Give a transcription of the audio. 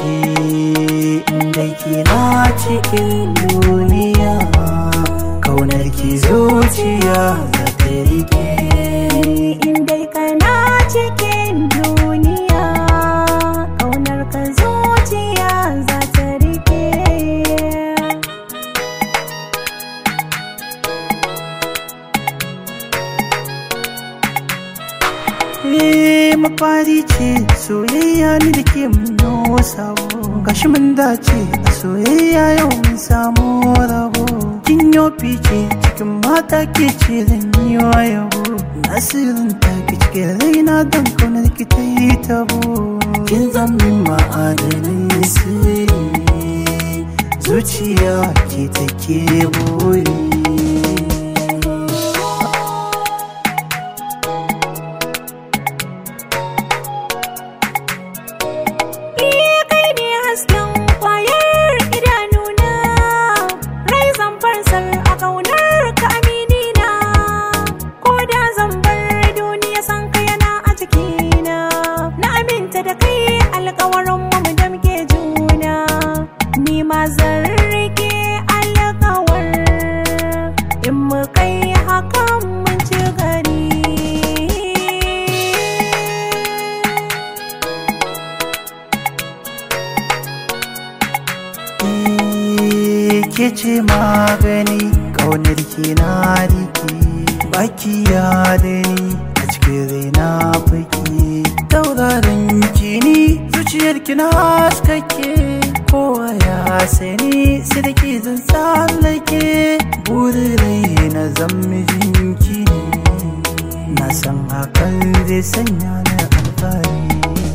Inda kina cikin duniya, kaunar ki zuciya za ta rike. Inda kana cikin duniya, kaunar ka zuciya za ta rike. Mafari ce soyayya ni da ke mun sabo, gashi mun dace a soyayya yau mun samu rabo. Kin yo fice cikin mata ke ce zan yi wa yabo, nasirin ta ki cikin raina don kaunar ki ta yi tabo. Kin zammin ma'adanin sirri, zuciya ke take buri. Da kai alƙawarin mu da muke juna, ni ma zan rike alƙawar, in mu kai hakan mun ci gari. Ke ce magani ƙaunar ki na rike, baki ya da ni a cikin raina fake. Tauraron kini zuciyar kina haskake, kowa ya sani sai da ke zan tsallake. Burin rai na zan mijinki ne, na san hakan zai sanya na alfahari.